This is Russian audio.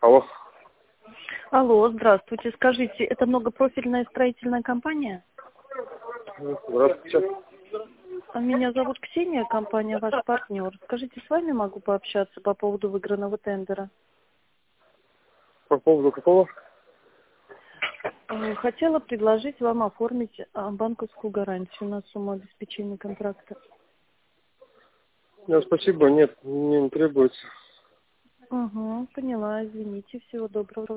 Алло. Алло, здравствуйте. Скажите, это многопрофильная строительная компания? Здравствуйте. Меня зовут Ксения, компания «Ваш партнер». Скажите, с вами могу пообщаться по поводу выигранного тендера? По поводу какого? Хотела предложить вам оформить банковскую гарантию на сумму обеспечения контракта. Нет, спасибо, нет, мне не требуется. Угу, поняла, извините, всего доброго.